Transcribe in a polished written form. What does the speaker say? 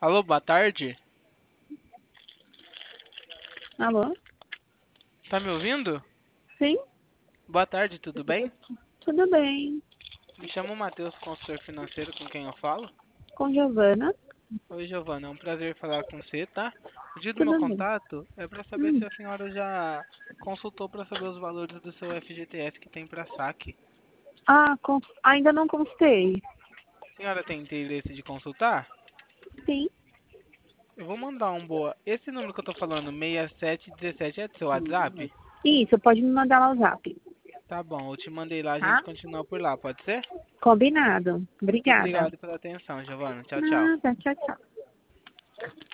Alô, boa tarde. Alô? Tá me ouvindo? Sim? Boa tarde, tudo bem? Tudo bem. Me chamo Matheus, consultor financeiro, com quem eu falo. Com Giovana? Oi, Giovana, é um prazer falar com você, tá? O dia do meu Tudo bem. contato é para saber se a senhora já consultou para saber os valores do seu FGTS que tem para saque. Ainda não consultei. A senhora tem interesse de consultar? Sim. Eu vou mandar um boa. Esse número que eu tô falando, 6717, é do seu WhatsApp? Isso, pode me mandar lá o zap. Tá bom, eu te mandei lá, a gente Tá? continua por lá, pode ser? Combinado. Muito Obrigada. obrigado pela atenção, Giovana. Tchau, tchau. Nada. Tchau, tchau.